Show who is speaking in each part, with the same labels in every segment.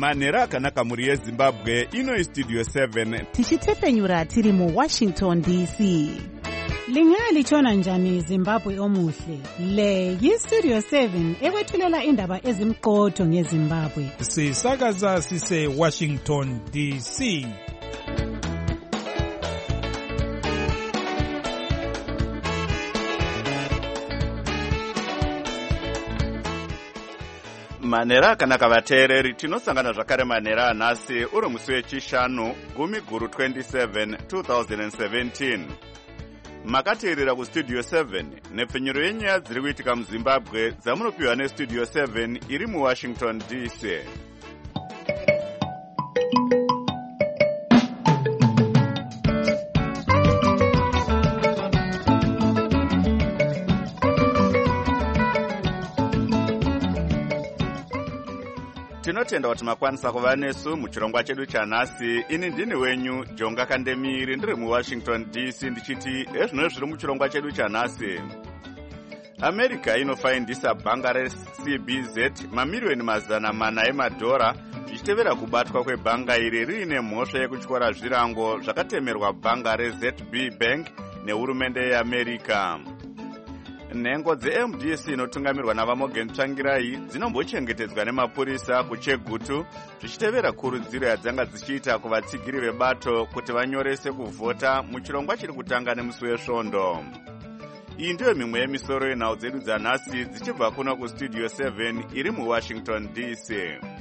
Speaker 1: manhero akanaka mhuri yezimbabwe. Ino Studio 7
Speaker 2: tichitefenyura tiri muWashington DC.
Speaker 3: Lingalitshona njani Zimbabwe omuhle? Le yiStudio 7 ekwethulela indaba ezimqotho ngeZimbabwe.
Speaker 4: Sisakaza sise Washington DC.
Speaker 1: manhero akanaka vateereri, tinosangana zvakare manhero anhasi uri musi wechishanu 10/27 2017. Makateerera kuStudio 7 nepfenyuro yenyaya dziri kuitika muZimbabwe dzamunopiwa neStudio 7 iri muWashington DC. Tinotenda kuti makwanisa kuva nesu muchirongwa chedu chanhasi. Ini ndini wenyu Jonga Kandemiri, ndiri muWashington DC ndichiti ezvino zviri muchirongwa chedu chanhasi. America inofaindisa bhanga reCBZ mamiriyoni 400 emadhora zvichitevera kubatwa kwebhanga iri riine mhosva yekutyora zvirango zvakatemerwa bhanga reZB Bank nehurumende yeAmerica. Nhengo dzeMDC inotungamirwa navaMorgan Tsvangirai dzinombochengetedzwa nemapurisa kuChegutu zvichitevera kurudziro yadzanga dzichiita kuvatsigiri vebato kuti vanyorese kuvhota muchirongwa chiri kutanga nemusi wesvondo. Iyi ndiyo mimwe yemisoro yenhau dzedu dzanhasi dzichibva kuno kuStudio 7 iri muWashington DC.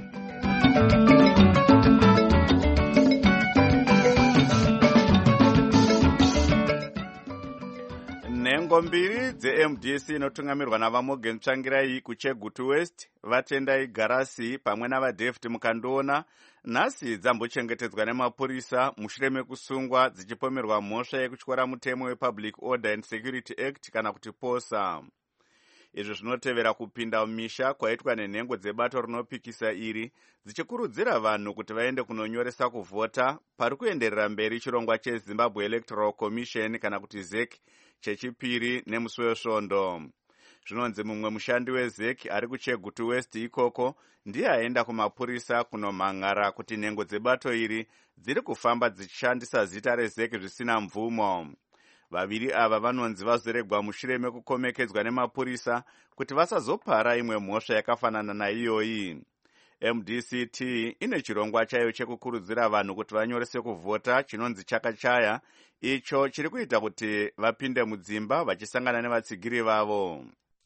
Speaker 1: Nhengo mbiri dzeMDC inotungamirwa navaMorgan Tsvangirai kuChegutu West, Vatendai Garasi pamwe navaDavid Mukandoona nhasi dzambochengetedzwa nemapurisa mushure mekusungwa dzichipomerwa mhosva yekutyora mutemo wePublic Order and Security Act kana kuti POSA. Izvi zvinotevera kupinda mumisha kwaitwa nenhengo dzebato rinopikisa iri dzichikurudzira vanhu kuti vaende kunonyoresa kuvhota pari kuenderera mberi chirongwa cheZimbabwe Electoral Commission kana kuti ZEC chechipiri nemusi wesvondo. Zvinonzi mumwe mushandi weZEC ari kuChegutu West ikoko ndiye aenda kumapurisa kunomhan'ara kuti nhengo dzebato iri dziri kufamba dzichishandisa zita reZEC zvisina mvumo. Vaviri ava vanonzi vazoregwa mushure mekukomekedzwa nemapurisa kuti vasazopara imwe mhosva yakafanana naiyoyi. MDCT ine chirongwa chayo chekukurudzira vanhu kuti vanyorese kuvhota chinonzi chakachaya, icho chiri kuita kuti vapinde mudzimba vachisangana nevatsigiri vavo.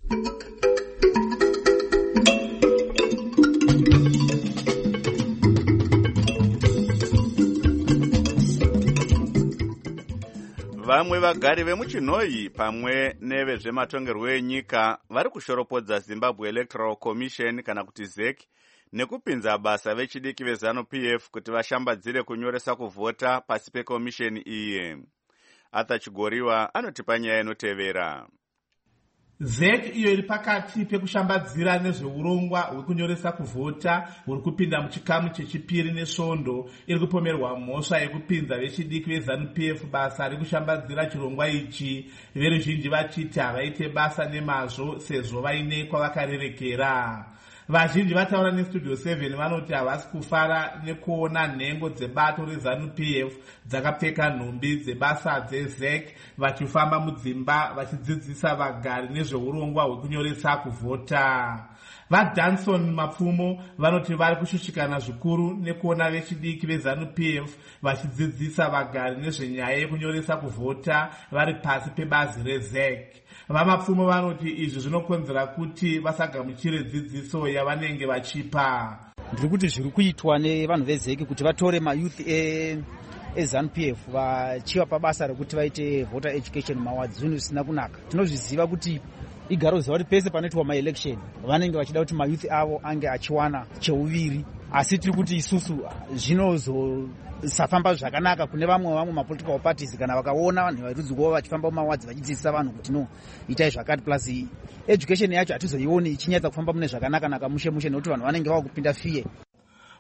Speaker 1: Vamwe vagari vemuchinhoyi pamwe nevezvematongerwo enyika vari kushoropodza Zimbabwe Electoral Commission kana kuti ZEC nekupinza basa vechidiki veZANU-PF kuti vashambadzire kunyoresa kuvhota pasi pekomisheni iyi. Arthur Chigoriwa anotipa nyaya inotevera.
Speaker 5: ZEC iyo iri pakati pekushambadzira nezveurongwa hwekunyoresa kuvhota huri kupinda muchikamu chechipiri nesvondo iri kupomerwa mhosva yekupinza vechidiki veZANU-PF basa rekushambadzira chirongwa ichi, veruzhinji vachiti havaite basa nemazvo sezvo vaine kwavakarerekera. Vazhinji vataura neStudio 7 vanoti havasi kufara nekuona nhengo dzebato reZANU-PF dzakapfeka nhumbi dzebasa dzeZEC vachifamba mudzimba vachidzidzisa vagari nezveurongwa hwekunyoresa kuvhota. VaDanson Mapfumo vanoti vari kushushikana zvikuru nekuona vechidiki veZANU-PF vachidzidzisa vagari nezvenyaya yekunyoresa kuvhota vari pasi pebazi reZEC. VaMapfumo vanoti izvi zvinokonzera kuti vasagamuchire dzidziso yavanenge vachipa.
Speaker 6: Ndiri kuti zviri kuitwa nevanhu veZEC kuti vatore mayouth eZANU-PF vachiva pabasa rekuti vaite voter education mawards zvinhu zvisina kunaka. Tinozviziva kuti igaro ziva kuti pese panoitwa maelection vanenge vachida kuti mayouth avo ange achiwana cheuviri, asi tiri kuti isusu zvinozosafamba zvakanaka kune vamwe mapolitical parties kana vakaona vanhu varudzi rwavo vachifamba mumawadzi vachidzidzisa vanhu kuti no itai zvakati, plus education yacho hatizoioni ichinyatsa kufamba mune zvakanaka nakamushe-mushe nekuti vanhu vanenge vava kupinda fiye.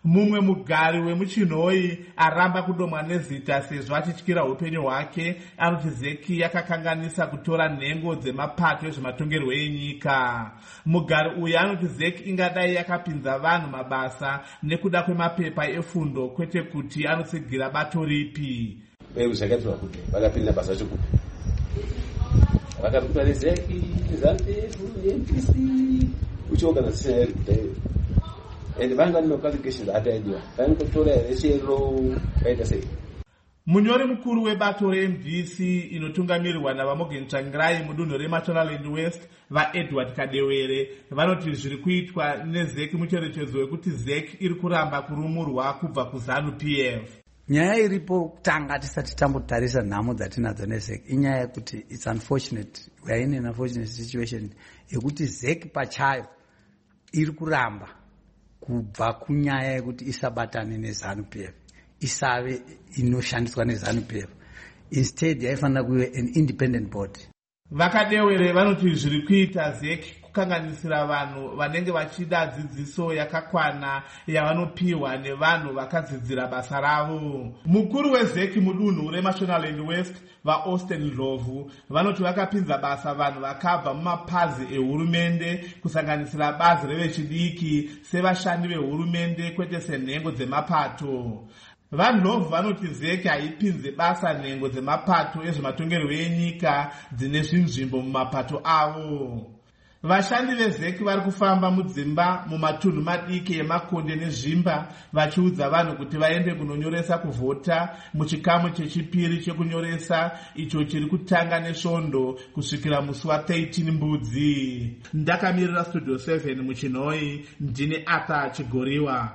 Speaker 5: Mumwe mugari wemuchinhoi aramba kudomwa nezita sezvo achityira upenyu hwake anoti zeki yakakanganisa kutora nhengo dzemapato ezvematongerwo enyika. Mugari uyu anoti zeki ingadai yakapinza vanhu mabasa nekuda kwemapepa efundo kwete kuti anotsigira bato ripi.
Speaker 7: Zvakaitwa kuti vakapinda basa chikupi vakapinda nezeki ZANU-PF MPC uchiorganiza iri kudai and vanga no qualifications ataidiwa vangotora rechero kaita sei.
Speaker 5: Munyori mukuru webato reMDC inotungamirirwa naVaMorgan Tsvangirai mudunhu reMashonaland West vaEdward Kadewere vanoti zviri kuitwa nezeki mucherechedzo wekuti zeki iri kuramba kurumurwa kubva kuZANU-PF.
Speaker 8: Nyaya iripo kutanga tisati tambotarisa nhamo dzatinadzo nezeki inyaya yekuti it's unfortunate, we are in an unfortunate situation yekuti zeki pachayo iri kuramba kubva kunyaya yekuti isabatane neZANU-PF, isave inoshandiswa neZANU-PF. Instead yaifanira kuve an independent body.
Speaker 5: Vakadewere vanoti zviri kuita zeki kukanganisira vanhu vanenge vachida dzidziso yakakwana yavanopiwa nevanhu vakadzidzira basa ravo. Mukuru wezeki mudunhu reMashonaland West vaAustin Ndlovu vanoti vakapinza basa vanhu vakabva mumapazi ehurumende kusanganisira bazi revechidiki sevashandi vehurumende kwete senhengo dzemapato. VaNdlovu vanoti zeki haipinze basa nhengo dzemapato ezvematongerwo enyika dzine zvinzvimbo mumapato avo. Vashandi vezeki vari kufamba mudzimba mumatunhu madiki emakonde nezvimba vachiudza vanhu kuti vaende kunonyoresa kuvhota muchikamu chechipiri chekunyoresa icho chiri kutanga nesvondo kusvikira musi wa13 Mbudzi. Ndakamirira Studio 7 muchinhoi, ndine Arthur Chigoriwa.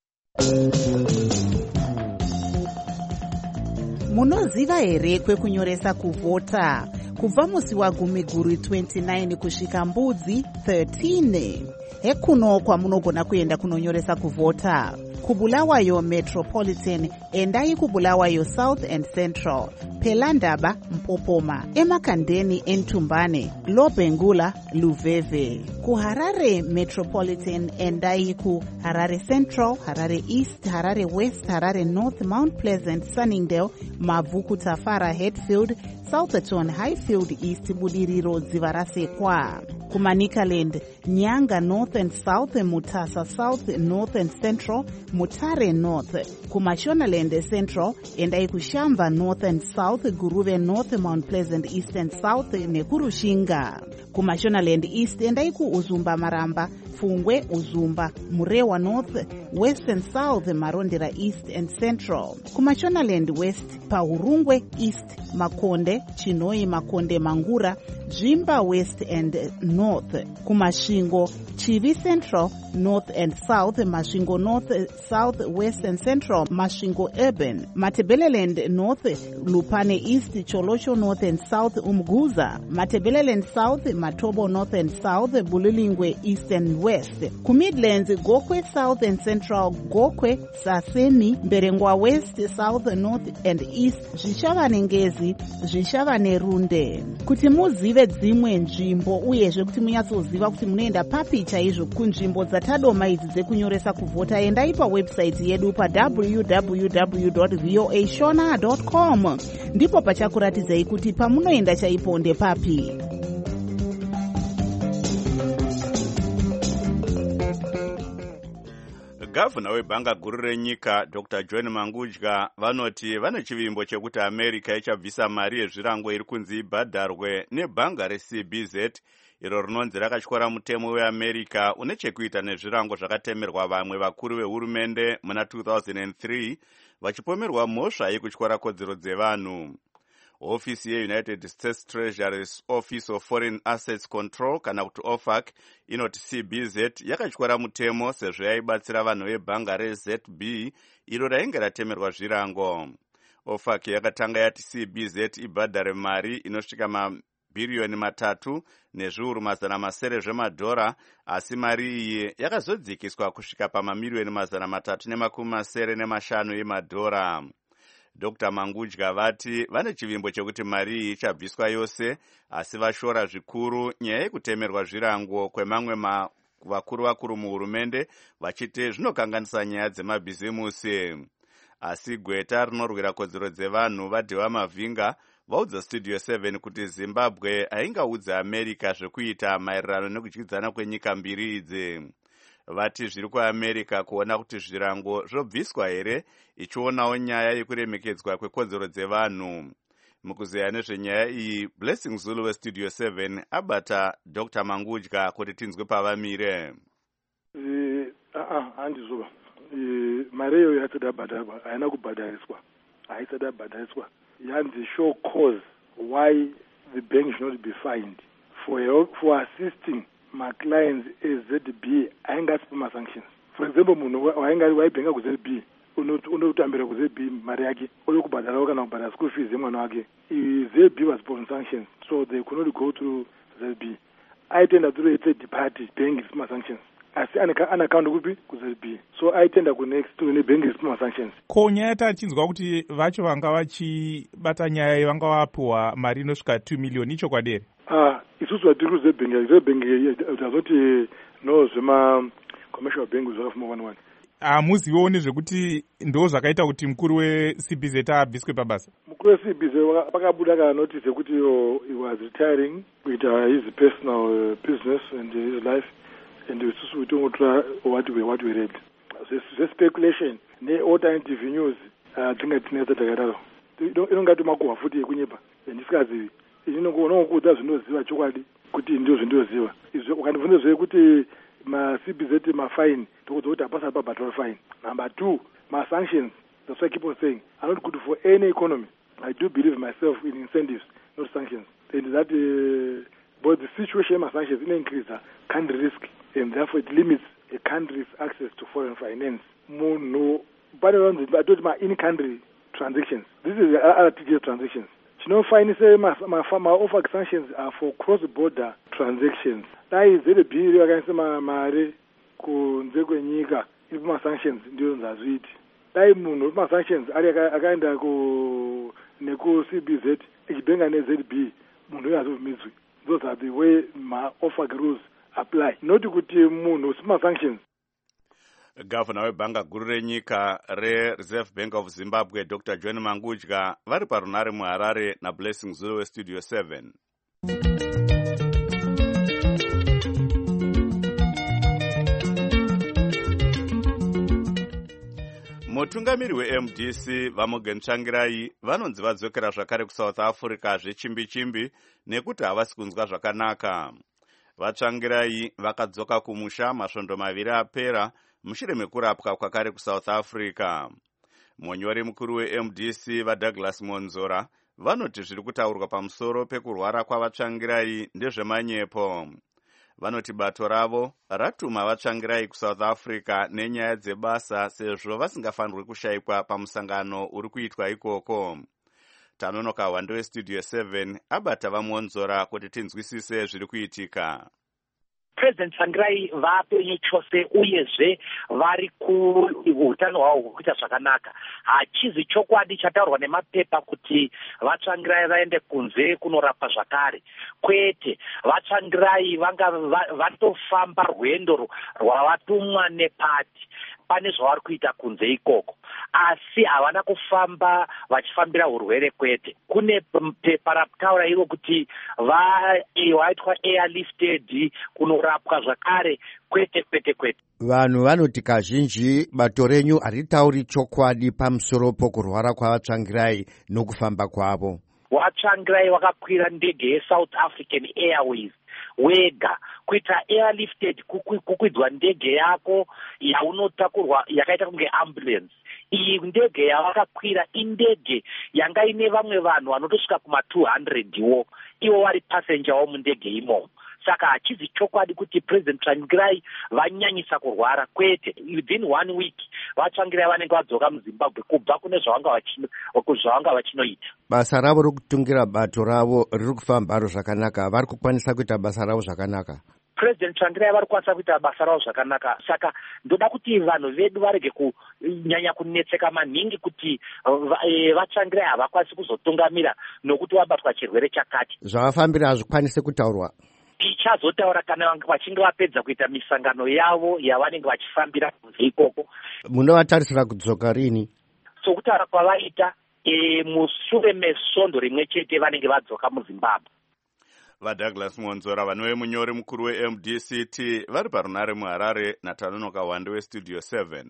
Speaker 2: Munoziva here kwekunyoresa kuvhota? Kubva musi waGumiguru 29 kusvika Mbudzi 13. Hekuno kwamunogona kuenda kunonyoresa kuvhota. Kubulawayo Metropolitan endai Kubulawayo South and Central, Pelandaba Mpopoma, Emakandeni Entumbane, Lobengula Luveve. KuHarare Metropolitan endai kuHarare Central, Harare East, Harare West, Harare North, Mount Pleasant, Sunningdale, Mavuku Tafara, Hatfield, Southerton, Highfield East, Budiriro Dzivarasekwa. Kumanikaland, Nyanga North and South, Mutasa South, North and Central, Mutare North. Kumashonaland Central, endai kuShamba North and South, Guruve North, Mount Pleasant East and South, Nekurushinga. Kumashonaland East, endai kuUzumba Maramba, Fungwe, Uzumba, Murewa North, West and South, Marondera East and Central. Kumashonaland West, Paurungwe East, Makonde, Chinoi Makonde Mangura, Jimba West and North. Kumashingo, Chivi Central, North and South, Mashingo North, South, West and Central, Mashingo Urban, Matebeleland North, Lupane East, Cholosho North and South, Umguza, Matebeleland South, Matobo North and South, Bulilingwe East and West. Kumidlands, Gokwe South and Central, Gokwe, Sasemi, Berengwa West, South, North and East, Zvishavanengezi, Zvishavanenrunde. Kuti muzive dzimwe nzvimbo uyezve kuti munyatsoziva kuti munoenda papi chaizvo kunzvimbo dzatadoma idzi dzekunyoresa kuvhota, endai pawebsite yedu www.voashona.com. ndipo pachakuratidzai kuti pamunoenda chaipo ndepapi.
Speaker 1: Gavana webhanga guru renyika Dr. John Mangudya vanoti vane chivimbo chekuti America ichabvisa mari yezvirango iri kunzi ibhadharwe nebhanga reCBZ iro rinonzi rakatyora mutemo weAmerica une chekuita nezvirango zvakatemerwa vamwe vakuru vehurumende muna 2003 vachipomerwa mhosva yekutyora kodzero dzevanhu. Ofisi yeUnited States Treasury's Office of Foreign Assets Control kana kuti OFAC inoti CBZ yakatyora mutemo sezvo yaibatsira vanhu vebhanga reZB iro rainge ratemerwa zvirango. OFAC yakatanga yati CBZ ibhadhare mari inosvika mabhiriyoni 3 nezviuru mazana masere zvemadhora, asi mari iyi yakazodzikiswa kusvika pamamiliyoni 375 emadhora. Dr. Mangudya vati vane chivimbo chekuti mari iyi ichabviswa yose, asi vashora zvikuru nyaya yekutemerwa zvirango kwemamwe vakuru muhurumende vachiti zvinokanganisa nyaya dzemabhizimusi. Asi gweta rinorwira kodzero dzevanhu vadhewa mavhinga vaudza Studio 7 kuti Zimbabwe haingaudza America zvekuita maererano nekudyidzana kwenyika mbiri idzi. Vati zviri kuAmerica kuona kuti zvirango zvobviswa here, ichionawo nyaya yekuremekedzwa kwekodzero dzevanhu. Mukuzeya nezvenyaya iyi, Blessing Zulu weStudio 7 abata Dr. Mangudya kuti tinzwe pavamire.
Speaker 9: Handizoba mari iyo yasati yabhadharwa haina kubhadhariswa, haisati yabhadhariswa. Yanzi show cause why the bank should not be fined for assisting my clients as ZB. Haingasipa ma-sanctions. For example, munhu waibhenga ku-ZB unotambira ku-ZB mari yake oyo kubhadharawo kana kubhadhara school fees yemwana wake. ZB was put on sanctions, so they could not go through ZB. Aitenda through a third party bank isima sanctions. Asi an account kupi ku-ZB, so aitenda ku-next to bank isima sanctions.
Speaker 4: Ko nyaya tachinzwa kuti vacho vanga vachibata nyaya vanga vapuwa mari inosvika 2 million icho kwadere.
Speaker 9: Isusu vatiri kuZebhengi utazoti no zvema commercial bank zvakafuma 1-1.
Speaker 4: Hamuziwo nezvekuti ndo zvakaita kuti mukuru weCBZ abviswe pabasa.
Speaker 9: Mukuru weCBZ pakabuda kana notice yekuti he was retiring kuita his personal business and his life, and isusu utongotora what we read. Speculation ne-alternative news dzingatinetsa takadaro. Inongati makuhwa futi yekunyepa ndisikazivi. Inongokuudza zvinoziva chokwadi kuti ndio zvindioziva. Ukandibvunza zvekuti ma-CBZ ma-fine ndokudza kuti hapasati pabhadhara fine. Number 2, ma-sanctions, that's why I keep on saying, are not good for any economy. I do believe myself in incentives, not sanctions. And that but the situation of sanctions increase country risk, and therefore it limits a country's access to foreign finance. But I told my in-country transactions. This is RTGS transactions. Fine say my offer sanctions are for cross-border transactions. That is the bill against my mare kunze kwenyika ipo ma sanctions ndio nzazwiti. Dai munhu ma sanctions ari akaenda ku neku CBZ ichibenga neZB munhu yazovimizwi. Those are the way my offer rules apply. Not kuti munhu sima sanctions.
Speaker 1: Gavana webhanga guru renyika reReserve Bank of Zimbabwe Dr. John Mangudya vari parunare muHarare naBlessing Zulu weStudio 7. Mutungamiri weMDC vaMorgan Tsvangirai vanonzi vadzokera zvakare kuSouth Africa zvechimbi-chimbi nekuti havasi kunzwa zvakanaka. VaTsvangirai vakadzoka kumusha masvondo maviri apera mushure mekurapwa kwakare kuSouth Africa. Munyori mukuru weMDC vaDouglas Monzora vanoti zviri kutaurwa pamusoro pekurwara kwavaTsvangirai ndezvemanyepo. Vanoti bato ravo ratuma vaTsvangirai kuSouth Africa nenyaya dzebasa sezvo vasingafanirwi kushayikwa pamusangano uri kuitwa ikoko. Tanonoka hwando weStudio 7 abata vaMonzora kuti tinzwisise zviri kuitika.
Speaker 10: President Tsvangirai vapenyu chose uyezve vari kuutano hwavo hwokuita zvakanaka. Hachizi chokwadi chataurwa nemapepa kuti vaTsvangirai vaende kunze kunorapwa zvakare. Kwete, vaTsvangirai vanga vatofamba rwendo rwavatumwa nepati. Pane zvavari kuita kunze ikoko, asi havana kufamba vachifambira urwere kwete. Kune pepa rakutaura iro kuti vaitwa airlifted kunorapwa zvakare kwete.
Speaker 11: Vanhu vanoti kazhinji bato renyu haritauri chokwadi pamusoro pokurwara kwavaTsvangirai nokufamba kwavo.
Speaker 10: VaTsvangirai vakakwira ndege yeSouth African Airways wega. Kuita airlifted kukwidzwa ndege yako yaunotakurwa yakaita kunge ambulance. Iyi ndege yavakakwira indege yanga ine vamwe vanhu vanotosvika kuma 200 ivo vari passenger mundege imomo. Saka hachizi chokwadi kuti President Tsvangirai vanyanyisa kurwara kwete. Within 1 week vaTsvangirai vanenge vadzoka muZimbabwe kubva kune zvavanga vachinoita.
Speaker 11: Basa ravo rokutungira bato ravo riri kufamba zvakanaka, vari kukwanisa kuita basa ravo zvakanaka.
Speaker 10: President Tsvangirai vari kukwanisa kuita basa ravo zvakanaka. Saka ndoda kuti vanhu vedu varege kunyanya kunetseka maningi kuti vaTsvangirai havakwanisi kuzotungamira nokuti vabatwa chirwere chakati.
Speaker 11: Zvavafambira hazvikwanisi kutaurwa.
Speaker 10: tichazotaura kana vachinge vapedza kuita misangano yavo yavanenge vachifambira kunze ikoko.
Speaker 11: Munovatarisira kudzoka rini?
Speaker 10: Sokutaura kwavaita mushure mesondo rimwe chete vanenge vadzoka muZimbabwe.
Speaker 1: VaDouglas Monzora vanove munyori mukuru weMDCT vari parunare muHarare naTanonoka Wande weStudio 7.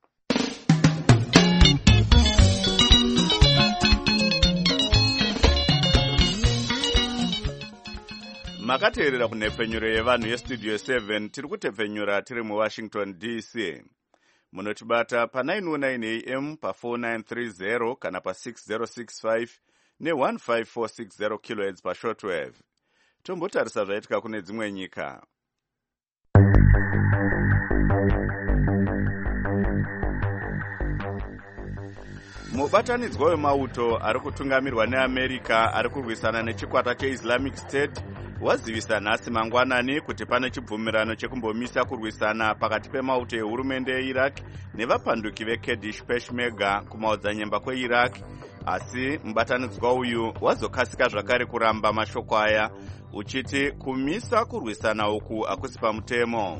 Speaker 1: Makateerera kunhepfenyuro yevanhu yeStudio 7 tiri kutepfenyura tiri muWashington DC. Munotibata pa919 AM pa4930 kana pa6065 ne15460 kHz pashortwave. Tombotarisa zvaitika kune dzimwe nyika. Mubatanidzwa wemauto ari kutungamirwa neAmerica ari kurwisana nechikwata cheIslamic State wazivisa nhasi mangwanani kuti pane chibvumirano chekumbomisa kurwisana pakati pemauto ehurumende yeIraq nevapanduki veKurdish Peshmerga kumaodzanyemba kweIraq, asi mubatanidzwa uyu wazokasika zvakare kuramba mashoko aya uchiti kumisa kurwisana uku hakusi pamutemo.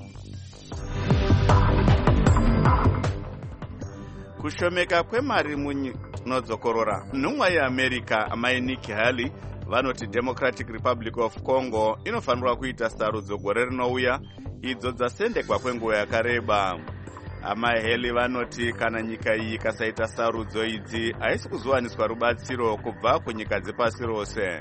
Speaker 1: Kushomeka kwemari munodzokorora. Nhumwa yeAmerica amai Nikki Haley vanoti Democratic Republic of Congo inofanirwa kuita sarudzo gore rinouya idzo dzasendekwa kwenguva yakareba. Amai Haley vanoti kana nyika iyi ikasaita sarudzo idzi haisi kuzowaniswa rubatsiro kubva kunyika dzepasi rose.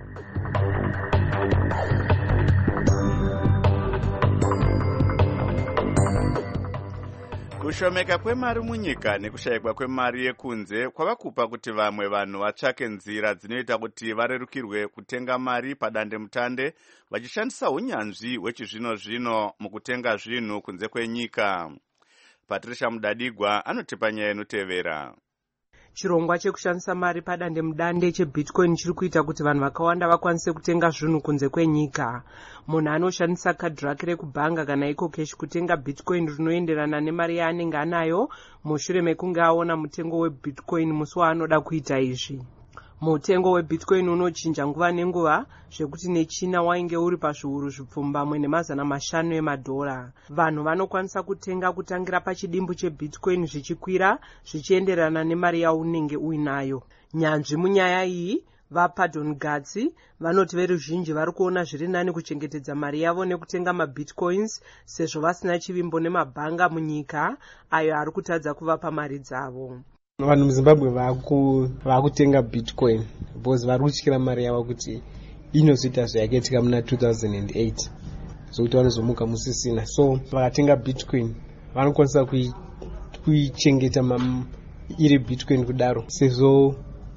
Speaker 1: Kushomeka kwemari munyika nekushayikwa kwemari yekunze kwavakupa kuti vamwe vanhu vatsvake nzira dzinoita kuti varerukirwe kutenga mari padandemutande vachishandisa unyanzvi hwechizvino-zvino mukutenga zvinhu kunze kwenyika. Patricia Mudadigwa anotipa nyaya inotevera.
Speaker 12: Chirongwa chekushandisa mari padandemudande chebitcoin chiri kuita kuti vanhu vakawanda vakwanise kutenga zvinhu kunze kwenyika. Munhu anoshandisa kadhi rake rekubhanga kana iko cash kutenga bitcoin rinoenderana nemari yaanenge anayo mushure mekunge aona mutengo webitcoin musi waanoda kuita izvi. Mutengo webitcoin unochinja nguva nenguva zvekuti nechina wainge uri pazviuru zvipfumbamwe ne500 emadhora. Vanhu vanokwanisa kutenga kutangira pachidimbu chebitcoin zvichikwira zvichienderana nemari yaunenge uinayo. Nyanzvi munyaya iyi vaPardon Gatsi vanoti veruzhinji vari kuona zviri nani kuchengetedza mari yavo nekutenga mabitcoins sezvo vasina chivimbo nemabhanga munyika ayo ari kutadza kuvapa mari dzavo.
Speaker 13: Vanhu muZimbabwe vakutenga bitcoin because vari kutyira mari yavo kuti inozoita zvayakaitika muna 2008 zokuti vanozomuka musisina. So vakatenga bitcoin vanokwanisa kuichengeta iri bitcoin kudaro sezvo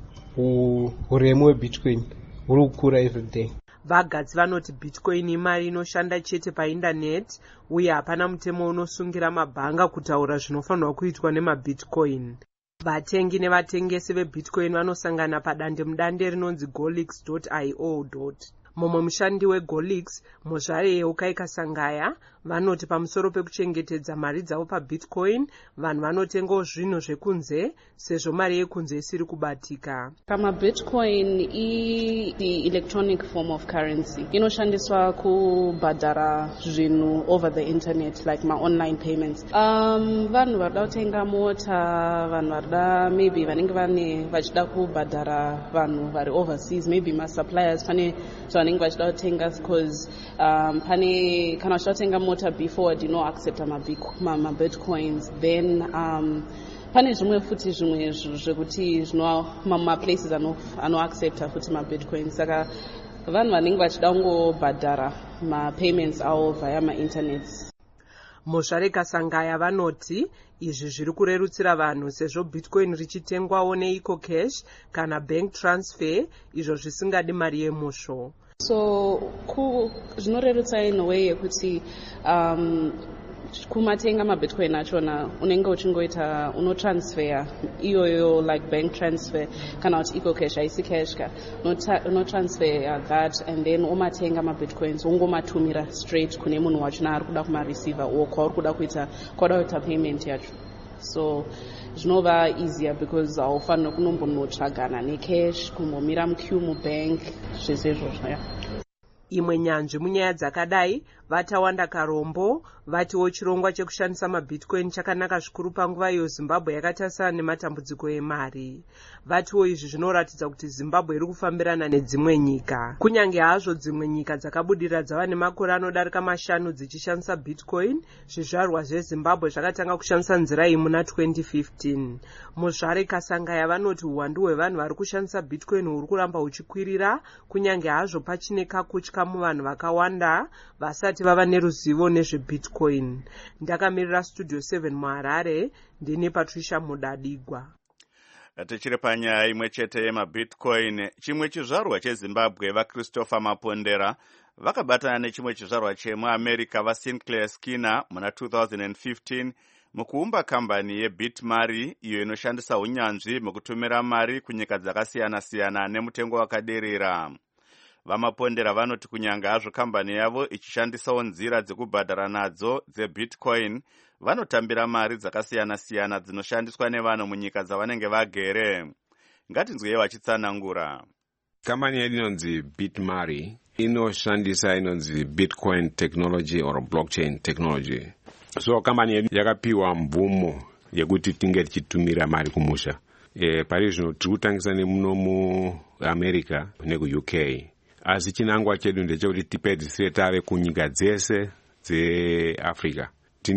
Speaker 13: uremu hwebitcoin huri kukura everyday.
Speaker 12: Vagatsi vanoti bitcoin imari inoshanda chete paindaneti uye hapana mutemo unosungira mabhanga kutaura zvinofanirwa kuitwa nemabitcoin. Vatengi nevatengesi vebitcoin vanosangana padandemudande rinonzi golix.io. Mumwe mushandi weGolix, muzvare yeUkaika Sangaya, vanoti pamusoro pekuchengetedza mari dzavo pabitcoin, vanhu vanotengawo zvinhu zvekunze sezvo mari yekunze isiri kubatika.
Speaker 14: Kama bitcoin the electronic form of currency inoshandiswa kubhadhara zvinhu over the internet like online payments. Vanhu varida kutenga mota, vanhu varida maybe vanenge vachida kubhadhara vanhu vari overseas, maybe suppliers pane vanenge vachida kutenga because pane kana vachida kutenga mota before dino accept bitcoins, then pane zvimwe futi zvimwe zvekuti maplaces anoaccepta futi mabitcoins. Saka vanhu vanenge vachida kungobhadhara mapayments avo via mainternet.
Speaker 12: Muzvare Kasangaya vanoti izvi zviri kurerutsira vanhu sezvo bitcoin richitengwawo neiko cash kana bank transfer izvo zvisingadi mari yemusho.
Speaker 14: So zvinorerutsa in a way yekuti kumatenga mabitcoin achona unenge uchingoita unotransfer iyoyo like bank transfer kana kuti eco cash haisi cash ka unotransfer that and then umatenga mabitcoins ungomatumira straight kune munhu wachona ari kuda kumareceiver or kwauri kuda kuita payment yacho. So zvinova easier because haufanira kunombonotsvagana necash kumbomira muqueue mubank zvese izvozvo.
Speaker 12: Imwe nyanzvi munyaya dzakadai vaTawanda Karombo vatiwo chirongwa chekushandisa mabitcoin chakanaka zvikuru panguva iyo Zimbabwe yakatarisana nematambudziko emari. Vatiwo izvi zvinoratidza kuti Zimbabwe iri kufambirana nedzimwe nyika. Kunyange hazvo dzimwe nyika dzakabudira dzava nemakore anodarika 5 dzichishandisa bitcoin, zvizvarwa zveZimbabwe zvakatanga kushandisa nzira iyi muna 2015. Muzvare Kasangaya vanoti uwandu hwevanhu vari kushandisa bitcoin huri kuramba huchikwirira, kunyange hazvo pachine kakutya muvanhu vakawanda vasati vava neruzivo nezvebitcoin. Ndakamirira Studio 7 muHarare, ndini Patricia Mudadigwa.
Speaker 1: Tichiri panyaya imwe chete yemabitcoin, chimwe chizvarwa cheZimbabwe vaChristopher Mapondera vakabatana nechimwe chizvarwa chemuAmerica vaSinclair Skinner muna 2015 mukuumba kambani yeBitMari, iyo inoshandisa unyanzvi mukutumira mari kunyika dzakasiyana-siyana nemutengo wakaderera. VaMapondera vanoti kunyanga hazvo kambani yavo ichishandisawo nzira dzekubhadhara nadzo dzebitcoin, vanotambira mari dzakasiyana-siyana dzinoshandiswa nevanhu munyika dzavanenge vagere. Ngatinzwei vachitsanangura.
Speaker 15: Kambani yedu inonzi BitMari inoshandisa Bitcoin technology or blockchain technology. So kambani yedu yakapiwa mvumo yekuti tinge tichitumira mari kumusha. Pari zvino tiri kutangisa nemuno muAmerica nekuUK. Asi chinangwa chedu ndechekuti tipedzisire tave kunyika dzese dzeAfrica.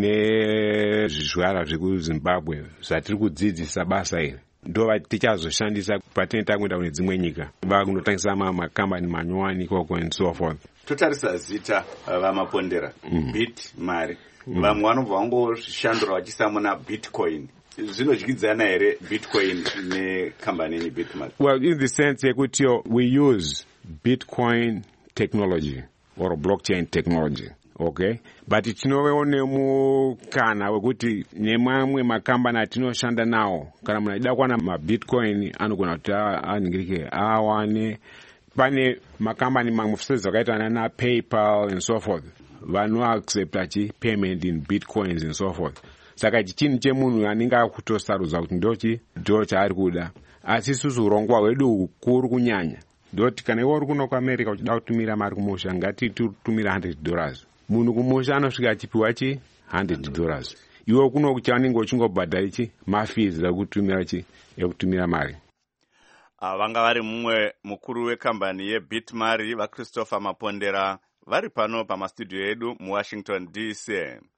Speaker 15: Tine zvizvara zvekuZimbabwe zvatiri kudzidzisa basa iri. Ndo tichazoshandisa patinoenda kuenda kune dzimwe nyika. Vakundotangisa makambani manyowani koko and so forth.
Speaker 1: Totarisa zita vaMapondera, BitMari. Vamwe vanobva vangoshandura vachisa muna bitcoin. Zvinodyidzana here bitcoin nekambani yenyu BitMari?
Speaker 15: Well, in the sense yekuti we use Bitcoin technology or blockchain technology. Okay, but tinoone mukana wekuti nemamwe makambani atinoshanda nawo kana munhu achida kuwana mabitcoin anogona kuti aningirike awane. Pane makambani mamwe zvakaita na PayPal and so forth vanoaccepta payment in bitcoins and so forth. Saka chinhu chemunhu anenge akutosarudza kuti ndo chaari kuda. Asi isusu urongwa hwedu hukuru kunyanya ndoti kana iwe uri kuno kuAmerica uchida kutumira mari kumusha ngatitumira $100. Munhu kumusha anosvika achipiwa $100. Iwe kuno kuchanenge uchingobhadhara mafees ekutumira mari.
Speaker 1: Vanga vari mumwe mukuru wekambani yeBitMari vaChristopher Mapondera vari pano pamastudio edu muWashington DC.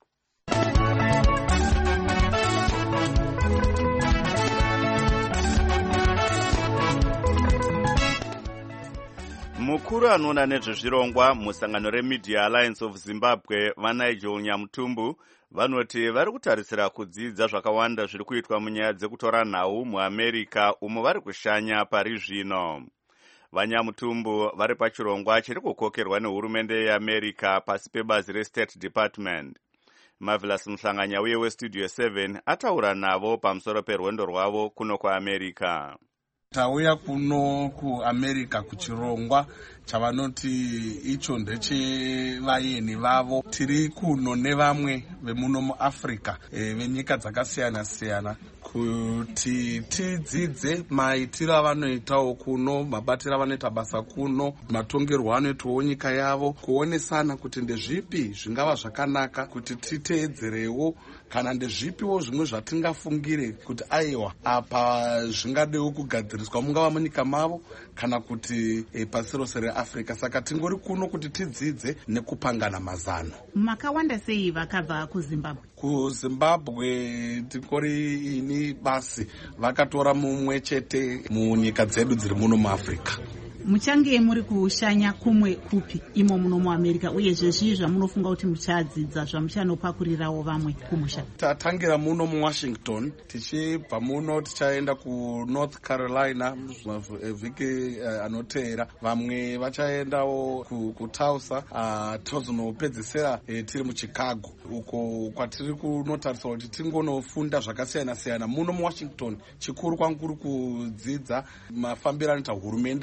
Speaker 1: Mukuru anoona nezvezvirongwa musangano reMedia Alliance of Zimbabwe vaNigel Nyamutumbu vanoti vari kutarisira kudzidza zvakawanda zviri kuitwa munyaya dzekutora nhau muAmerica umo vari kushanya pari zvino. VaNyamutumbu vari pachirongwa chiri kukokerwa nehurumende yeAmerica pasi pebazi reState Department. Marvelous Mhlanganya uye weStudio 7 ataura navo pamusoro perwendo rwavo kuno kuAmerica.
Speaker 16: Tauya kuno kuAmerica kuchirongwa chavanoti icho ndechevayeni vavo. Tiri kuno nevamwe vemuno muAfrica venyika dzakasiyana-siyana kuti tidzidze maitiro avanoitawo kuno, mabatiro avanoita basa kuno, matongerwo anoitawo nyika yavo, kuonesana kuti ndezvipi zvingava zvakanaka kuti titeedzerewo kana ndezvipiwo zvimwe zvatingafungire kuti aiwa apa zvingadewo kugadziriswa mungava munyika mavo kana kuti pasi rose reAfrica. Saka tingori kuno kuti tidzidze nekupangana mazano.
Speaker 2: Makawanda sei vakabva kuZimbabwe?
Speaker 16: KuZimbabwe tikori ini basi vakatora mumwe chete munyika dzedu dziri muno muAfrica.
Speaker 2: Muchange muri kushanya kumwe kupi imo muno muAmerica uye zvezvi zvamunofunga kuti muchadzidza zvamuchanopakurirawo vamwe kumusha?
Speaker 16: Tatangira muno muWashington, tichibva muno tichaenda kuNorth Carolina vhiki anoteera, vamwe vachaendawo kuTulsa, tozonopedzisira tiri muChicago uko kwatiri kunotarisa kuti tingonofunda zvakasiyana-siyana muno muWashington. Chikuru kwangu kudzidza mafambiro anoita hurumende yavo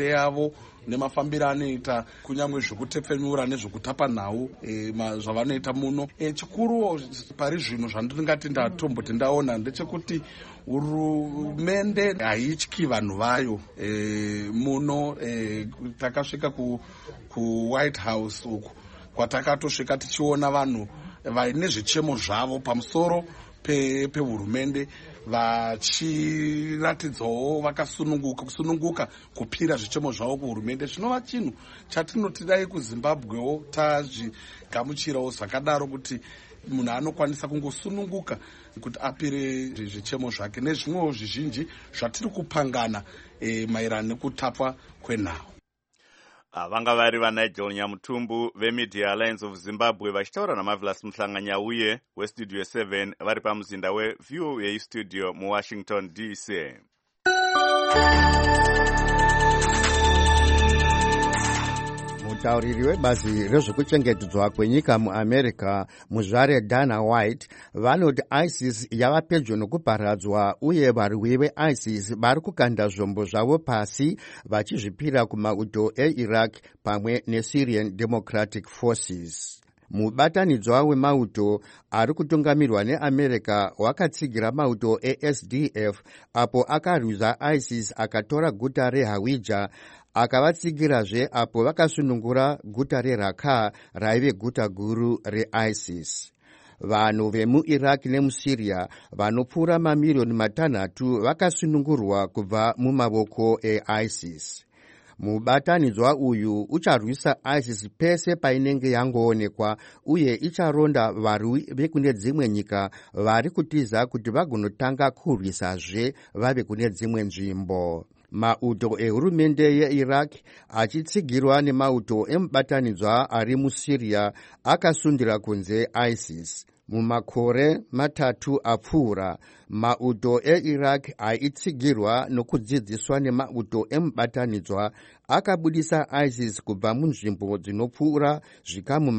Speaker 16: avo nemafambiro anoita, kunyangwe zvekutepfenura nezvekutapa nhau zvavanoita muno. Chikuru pari zvino zvandingati ndatomboti ndaona ndechekuti hurumende haityi vanhu vayo. Muno takasvika kuWhite House uku kwatakatosvika tichiona vanhu vaine zvichemo zvavo pamusoro pehurumende vachiratidzawo vakasununguka kupira zvichemo zvavo kuhurumende. Zvinova chinhu chatinoti dai kuZimbabwewo tazvigamuchirawo zvakadaro, kuti munhu anokwanisa kungosununguka kuti apire zvichemo zvake nezvimwewo zvizhinji zvatiri kupangana maererano nekutapwa kwenhau.
Speaker 1: Vanga vari vaNigel Nyamutumbu veMedia Alliance of Zimbabwe vachitaura naMarvelous Muhlanganya uye weStudio 7 vari pamuzinda weView Studio muWashington DC.
Speaker 11: Mutauriri webazi rezvekuchengetedzwa kwenyika muAmerica muzvare Dana White vanoti ISIS yava pedyo nokuparadzwa uye varwi veISIS vari kukanda zvombo zvavo pasi vachizvipira kumauto eIraq pamwe neSyrian Democratic Forces. Mubatanidzwa wemauto ari kutungamirwa neAmerica wakatsigira mauto eSDF apo akarwisa ISIS akatora guta reHawija, akavatsigirazve apo vakasunungura guta reRaqqa raive guta guru reISIS. Vanhu vemuIraq nemuSyria vanopfuura mamirioni 6 vakasunungurwa kubva mumavoko eISIS. Mubatanidzwa uyu ucharwisa ISIS pese painenge yangoonekwa uye icharonda varwi vekune dzimwe nyika vari kutiza kuti vagonotanga kurwisazve vave kune dzimwe nzvimbo. Mauto ehurumende yeIraq achitsigirwa nemauto emubatanidzwa ari muSyria akasundira kunze ISIS. Mumakore 3 apfuura, mauto eIraq aitsigirwa nokudzidziswa nemauto emubatanidzwa akabudisa ISIS kubva munzvimbo dzinopfuura zvikamu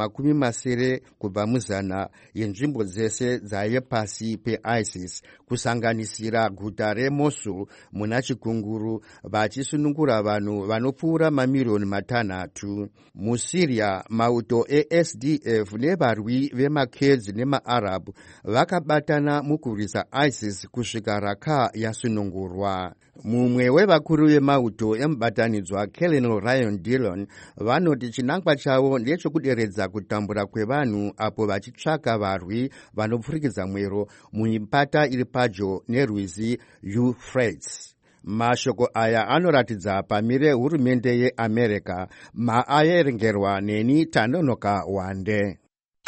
Speaker 11: 80 kubva muzana yenzvimbo dzese dzaive pasi peISIS, kusanganisira guta reMosul muna chikunguru, vachisunungura vanhu vanopfuura mamirioni 6. MuSyria, mauto eSDF nevarwi vemaKurds nemaArab vakabatana mukurwisa ISIS kusvika Raqqa yasunungurwa. Mumwe wevakuru vemauto emubatanidzwa Colonel Ryan Dillon vanoti chinangwa chavo ndechekuderedza kutambura kwevanhu apo vachitsvaka varwi vanopfurikidza mwero mumipata iri padyo nerwizi Euphrates. Mashoko aya anoratidza pamire hurumende yeAmerica. Maaerengerwa neni Tanonoka Wande.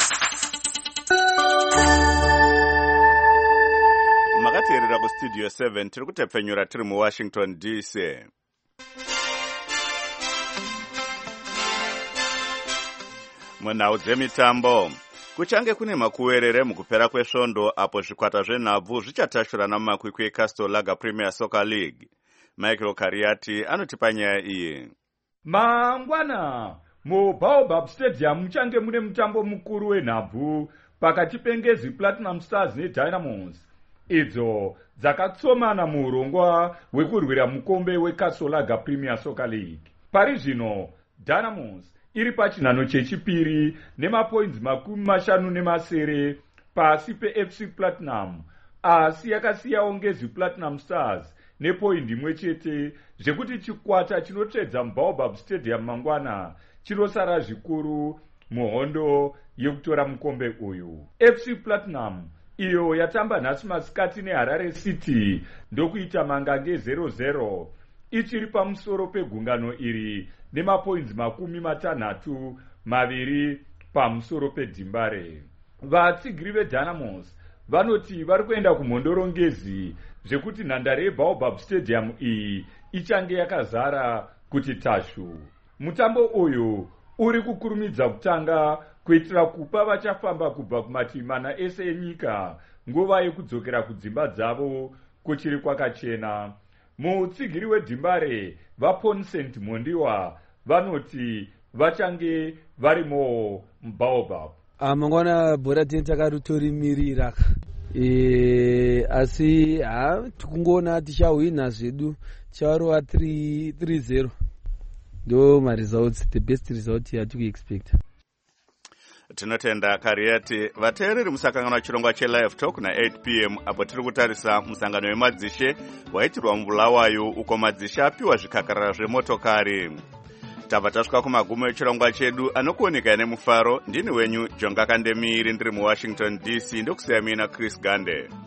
Speaker 1: Makateerera kuStudio 7 tiri kutepfenyura tiri muWashington DC. Munhau dzemitambo, kuchange kune makuwerere mukupera kwesvondo apo zvikwata zvenhabvu zvichatashurana mumakwikwi eCastle Lager Premier Soccer League. Michael Kariati anotipa nyaya iyi.
Speaker 17: Mangwana muBaobab Stadium muchange mune mutambo mukuru wenhabvu pakati peNgezi Platinum Stars neDynamos, idzo dzakatsomana muurongwa hwekurwira mukombe weCastle Lager Premier Soccer League. Pari zvino Dynamos iri pachinhano chechipiri nemapoints 50 pasi peFC Platinum, asi yakasiyawo Ngezi Platinum Stars nepoindi imwe chete, zvekuti chikwata chinotsvedza muBaobab Stadium mangwana chinosara zvikuru muhondo yekutora mukombe uyu. FC Platinum iyo yatamba nhasi masikati neHarare City ndokuita mangange 0-0 ichiri pamusoro pegungano iri nemapoints 62 pamusoro peDimbare. Vatsigiri veDynamos vanoti vari kuenda kumhondoro Ngezi, zvekuti nhandare yeBaobab Stadium iyi ichange yakazara kuti tashu. Mutambo uyu uri kukurumidza kutanga kuitira kupa vachafamba kubva kumativi mana ese enyika nguva yekudzokera kudzimba dzavo kuchiri kwakachena. Mutsigiri weDimbare vaPonsent Mondiwa vanoti vachange varimo muBaobab.
Speaker 18: Mangwana bhora tini takaritorimirira asi tikungona tichahwina zvedu chavarova 3-0. ndo maresults, the best result yatiri kuexpecta.
Speaker 1: Tinotenda Kariati. Vateereri musakanganwa chirongwa chelive talk na8 p.m. apo tiri kutarisa musangano wemadzishe waitirwa muBulawayo uko madzishe apiwa zvikakarara zvemotokari. Tabva tasvika kumagumo echirongwa chedu anokuoneka nemufaro. Ndini wenyu Jonga Kandemiri ndiri muWashington DC ndokusiya mina Chris Gande.